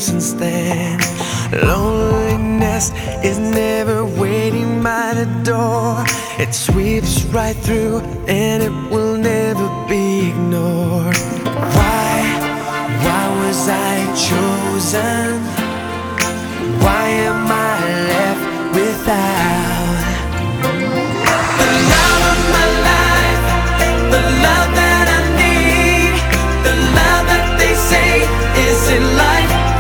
since then. Loneliness is never waiting by the door. It sweeps right through and it will never be ignored. Why was I chosen? Why am I left without the love of my life, the love